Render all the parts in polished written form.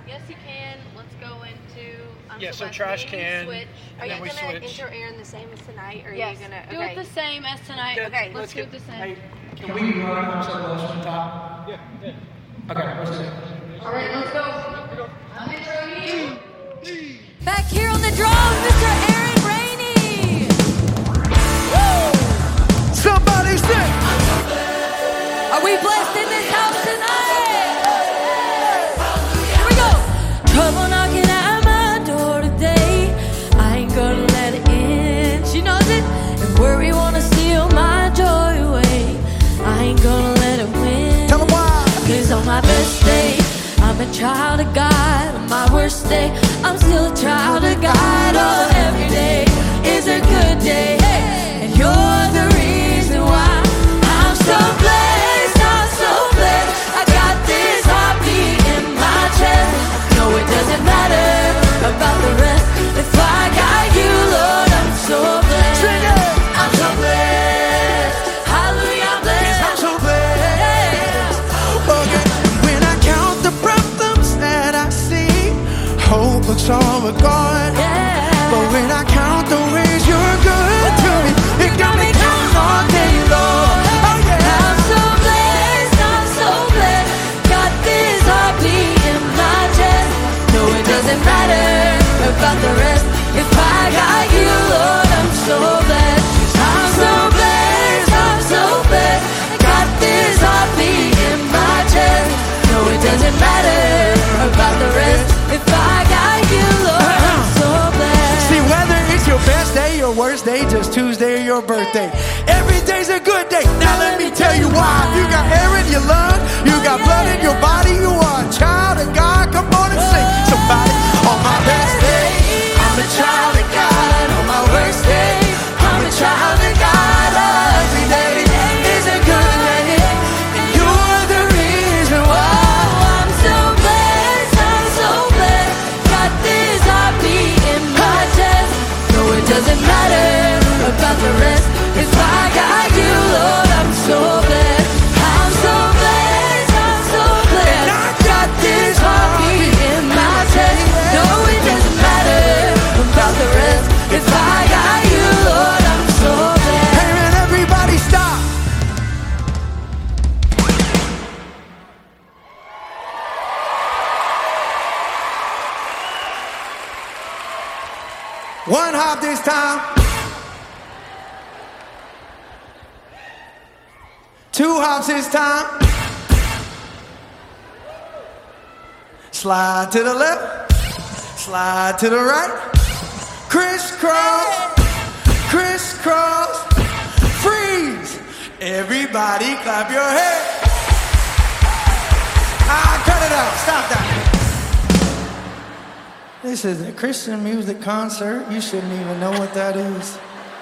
Yes, you can. Let's go into. So trash can. Switch. Are you going to enter Aaron the same as tonight? Or are Yes. you going to. Do it the same as tonight. Okay, let's do it the same. Hey, can we run up some of those from the top? Yeah. Okay, let's do it. All right, let's go. I'm intro you. Back here on the drums, Mr. Aaron Rainey. Woo! Somebody sing. Are we blessed in this house tonight? Here we go. Trouble knocking at my door today. I ain't gonna let it in. She knows it. And worry wanna steal my joy away. I ain't gonna let it win. Tell 'em why. 'Cause on my best day, I'm a child of God. On my worst day, I'm still a child of God. Oh, every day is a good day. Hey, and you're the reason why I'm so blessed. I'm so blessed. I got this heartbeat in my chest. No, it doesn't matter about the rest. If I got you, Lord, I'm so blessed. Sing it. I'm so blessed. Hallelujah, I'm blessed. I'm so blessed. Okay. When I count the problems that I see, hope looks all but gone. But when I count the ways you're good to me, it got me counting all day long. Oh yeah. I'm so blessed, I'm so blessed. Got this heartbeat in my chest. No, it doesn't matter about the rest. If I got you, Lord, I'm so blessed. I'm so blessed, I'm so blessed. Got this heartbeat in my chest. No, it doesn't matter about the rest. If I got you, Lord, I'm so blessed. See, whether it's your best day, your worst day, just Tuesday or your birthday, every day's a good day. Now let me tell you why. You got air in your lungs, you got blood in your body, you are a child of God. Come on and sing. Somebody, on my best day, I'm a child of God. On my worst day, I'm a child of God. Every day is a good day, and you're the reason why. I'm so blessed, I'm so blessed. Got this heartbeat in my chest. No, it doesn't matter about the rest. If I got you, Lord, I'm so blessed. I'm so blessed, I'm so blessed. Got this heartbeat in my chest. No, it doesn't matter about the rest. If I got you, Lord, I'm so blessed. Hey man, everybody stop. One hop this time. Two hops this time. Slide to the left. Slide to the right. Crisscross. Crisscross. Freeze. Everybody clap your hands. Cut it out. Stop that. This is a Christian music concert. You shouldn't even know what that is.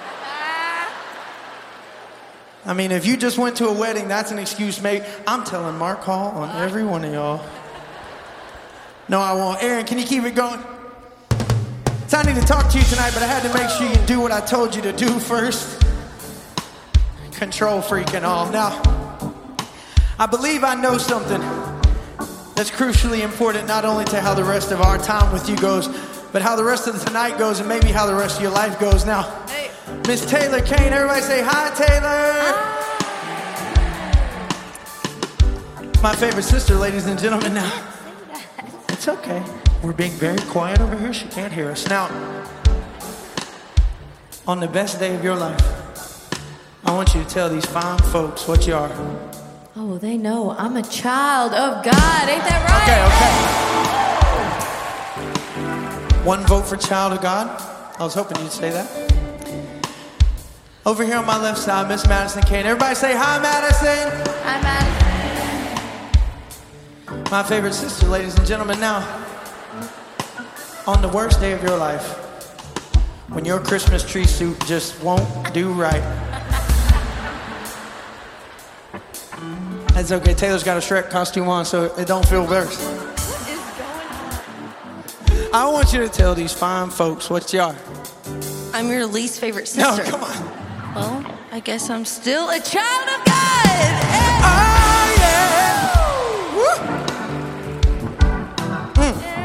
I mean, if you just went to a wedding, that's an excuse, mate. I'm telling Mark Hall on every one of y'all. No, I won't. Aaron, can you keep it going? So I need to talk to you tonight, but I had to make sure you do what I told you to do first. Control freak and all. Now, I believe I know something that's crucially important, not only to how the rest of our time with you goes, but how the rest of the night goes, and maybe how the rest of your life goes. Now, Miss Taylor Kane, everybody say hi, Taylor. My favorite sister, ladies and gentlemen. Now, it's okay. We're being very quiet over here. She can't hear us. Now, on the best day of your life, I want you to tell these fine folks what you are. Oh, well, they know I'm a child of God. Ain't that right? Okay. One vote for child of God. I was hoping you'd say that. Over here on my left side, Miss Madison Kane. Everybody say hi, Madison. Hi, Madison. My favorite sister, ladies and gentlemen. Now, on the worst day of your life, when your Christmas tree suit just won't do right. That's okay. Taylor's got a Shrek costume on, so it don't feel worse. What is going on? I want you to tell these fine folks what you are. I'm your least favorite sister. No, come on. Well, I guess I'm still a child of God. Oh, yeah. Woo.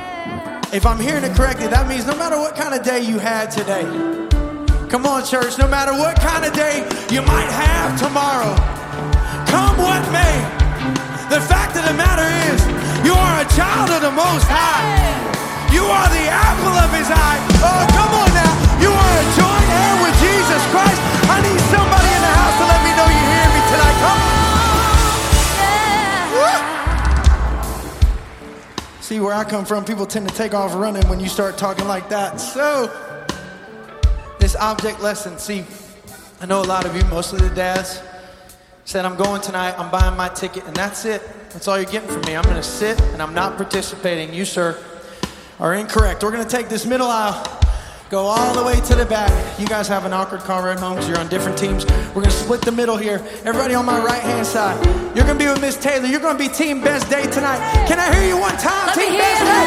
If I'm hearing it correctly, that means no matter what kind of day you had today, come on, church, no matter what kind of day you might have tomorrow, come what may, the fact of the matter is, you are a child of the Most High. You are the apple of His eye. Oh, come on now. You are a joint heir with Jesus Christ. I need somebody in the house to let me know you hear me tonight. Come on. See, where I come from, people tend to take off running when you start talking like that. So, this object lesson, see, I know a lot of you, mostly the dads, said, I'm going tonight, I'm buying my ticket, and that's it. That's all you're getting from me. I'm going to sit, and I'm not participating. You, sir, are incorrect. We're going to take this middle aisle, go all the way to the back. You guys have an awkward car at home because you're on different teams. We're going to split the middle here. Everybody on my right-hand side, you're going to be with Miss Taylor. You're going to be Team Best Day tonight. Can I hear you one time? Let Team me Best hear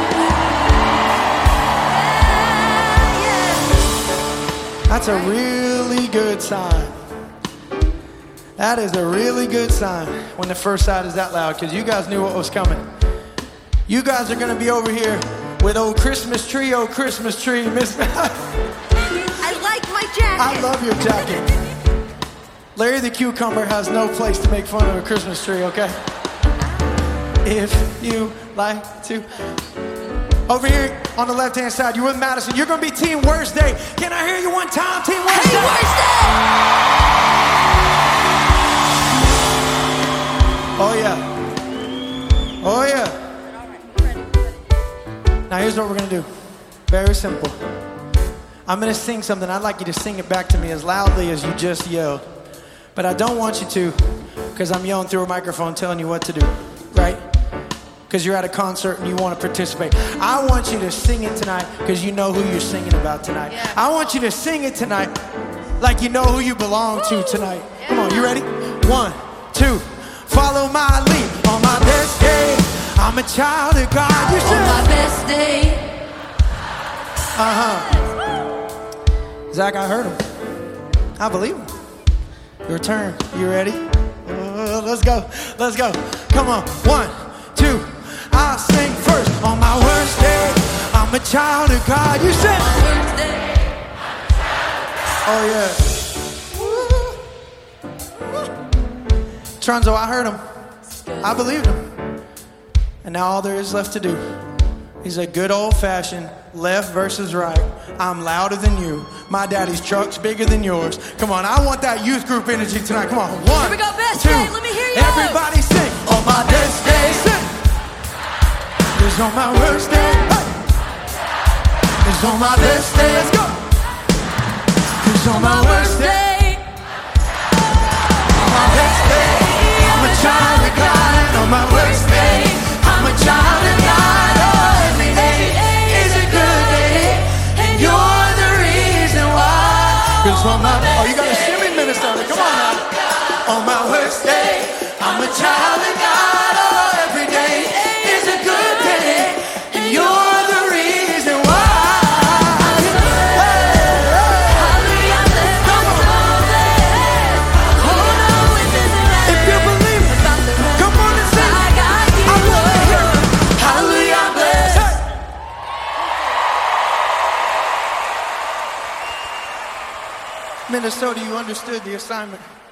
Day. That's a really good sign. That is a really good sign when the first side is that loud, because you guys knew what was coming. You guys are going to be over here with old Christmas tree, Miss. I like my jacket. I love your jacket. Larry the Cucumber has no place to make fun of a Christmas tree, okay? If you like to. Over here on the left-hand side, you're with Madison. You're going to be Team Worst Day. Can I hear you one time, Team Worst Day? Hey, Worst Day! Oh, yeah. Oh, yeah. Now, here's what we're going to do. Very simple. I'm going to sing something. I'd like you to sing it back to me as loudly as you just yelled. But I don't want you to, because I'm yelling through a microphone telling you what to do, right? Because you're at a concert and you want to participate. I want you to sing it tonight because you know who you're singing about tonight. Yeah. I want you to sing it tonight like you know who you belong to tonight. Yeah. Come on, you ready? 1, 2, follow my lead. On my best day, I'm a child of God. You On said. my best day. Zach, I heard him. I believe him. Your turn. You ready? Let's go. Let's go. Come on. 1, 2. I'll sing first. On my worst day, I'm a child of God. You said. Worst day. Oh, yeah. Tronzo, I heard him. I believed him. And now all there is left to do is a good old-fashioned left versus right. I'm louder than you. My daddy's truck's bigger than yours. Come on, I want that youth group energy tonight. Come on, 1, Here we go, best 2. day. Let me hear you. Everybody sing. On my best day, sing. It's on my worst day. Hey. It's on my best day. Let's go. It's on my worst day. On my best day, I'm a child of God. On my worst day, I'm a child of God. Oh, every day is a good day, and you're the reason why. It's on my. Oh, you got a shimmy, Minnesota. Come on now. On my worst day, I'm a child of God. Oh, every day is a good day, and you're the reason why. If you believe it, come on and sing. I want to hear it. Hallelujah, bless. Minnesota, you understood the assignment.